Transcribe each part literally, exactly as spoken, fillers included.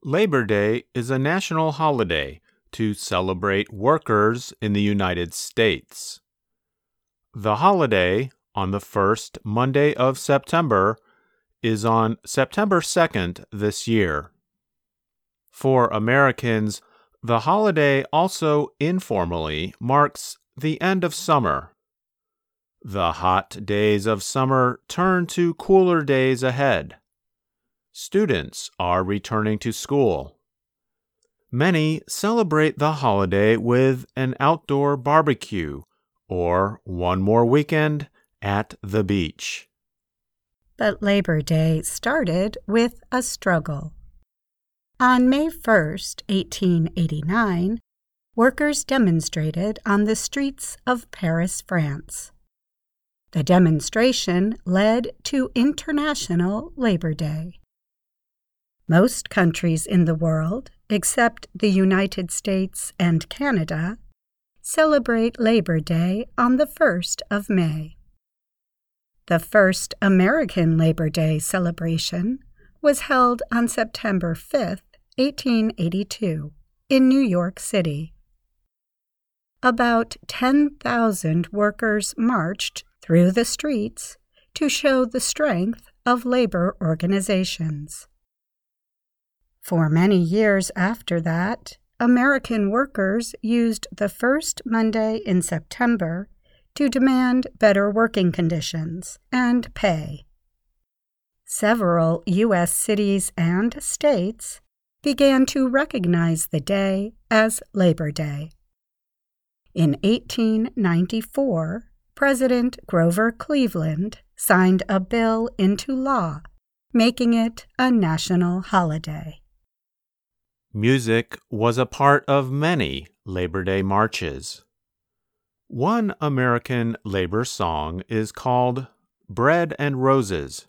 Labor Day is a national holiday to celebrate workers in the United States. The holiday, on the first Monday of September, is on September second this year. For Americans, the holiday also informally marks the end of summer. The hot days of summer turn to cooler days ahead. Students are returning to school. Many celebrate the holiday with an outdoor barbecue or one more weekend at the beach. But Labor Day started with a struggle. On May first, eighteen eighty-nine, workers demonstrated on the streets of Paris, France. The demonstration led to International Labor Day. Most countries in the world, except the United States and Canada, celebrate Labor Day on the first of May. The first American Labor Day celebration was held on September fifth, eighteen eighty-two, in New York City. About ten thousand workers marched through the streets to show the strength of labor organizations. For many years after that, American workers used the first Monday in September to demand better working conditions and pay. Several U S cities and states began to recognize the day as Labor Day. In eighteen ninety-four, President Grover Cleveland signed a bill into law, making it a national holiday. Music was a part of many Labor Day marches. One American labor song is called Bread and Roses.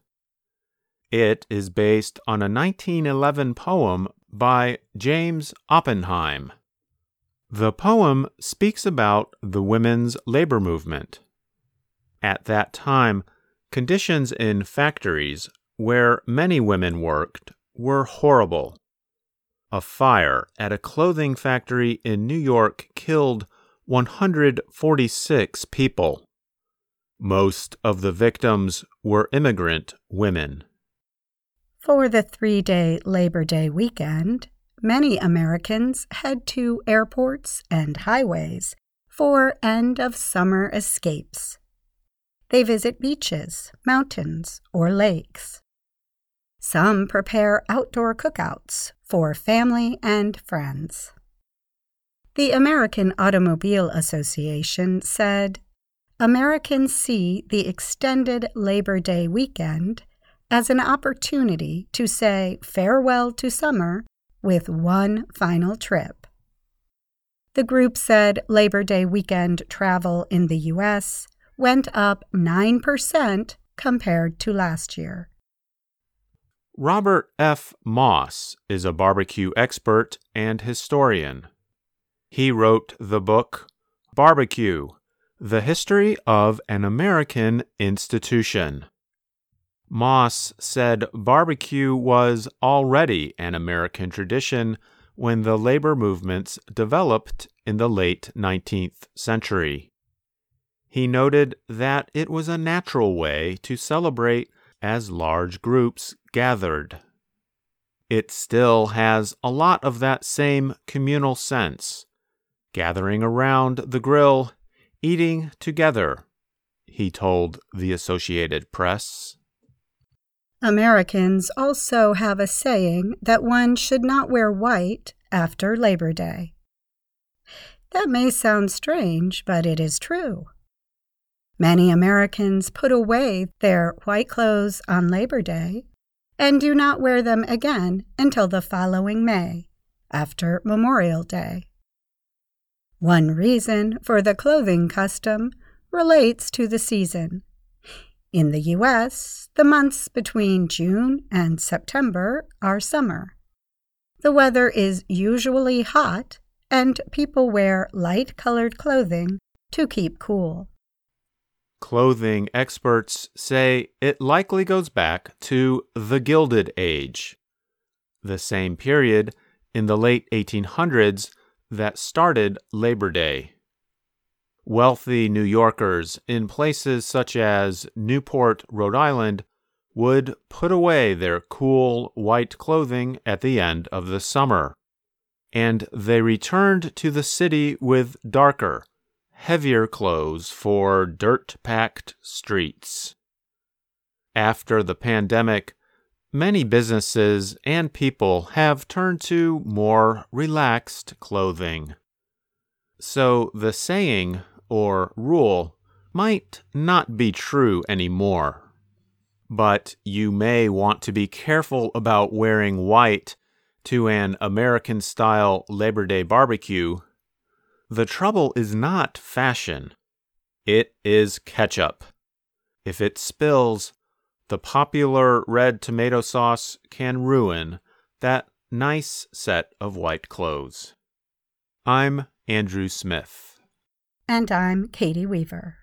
It is based on a nineteen eleven poem by James Oppenheim. The poem speaks about the women's labor movement. At that time, conditions in factories where many women worked were horrible. A fire at a clothing factory in New York killed one hundred forty-six people. Most of the victims were immigrant women. For the three-day Labor Day weekend, many Americans head to airports and highways for end-of-summer escapes. They visit beaches, mountains, or lakes. Some prepare outdoor cookouts for family and friends. The American Automobile Association said, Americans see the extended Labor Day weekend as an opportunity to say farewell to summer with one final trip. The group said Labor Day weekend travel in the U S went up nine percent compared to last year. Robert F. Moss is a barbecue expert and historian. He wrote the book Barbecue: The History of an American Institution. Moss said barbecue was already an American tradition when the labor movements developed in the late nineteenth century. He noted that it was a natural way to celebrate as large groups gathered. It still has a lot of that same communal sense, gathering around the grill, eating together, he told the Associated Press. Americans also have a saying that one should not wear white after Labor Day. That may sound strange, but it is true. Many Americans put away their white clothes on Labor Day and do not wear them again until the following May, after Memorial Day. One reason for the clothing custom relates to the season. In the U S, the months between June and September are summer. The weather is usually hot, and people wear light-colored clothing to keep cool. Clothing experts say it likely goes back to the Gilded Age. the same period in the late eighteen hundreds that started Labor Day. Wealthy New Yorkers in places such as Newport, Rhode Island, would put away their cool white clothing at the end of the summer, and they returned to the city with darker, heavier clothes for dirt-packed streets. After the pandemic, many businesses and people have turned to more relaxed clothing. So the saying or rule might not be true anymore. But you may want to be careful about wearing white to an American-style Labor Day barbecue. The trouble is not fashion. It is ketchup. If it spills, the popular red tomato sauce can ruin that nice set of white clothes. I'm Andrew Smith. And I'm Katie Weaver.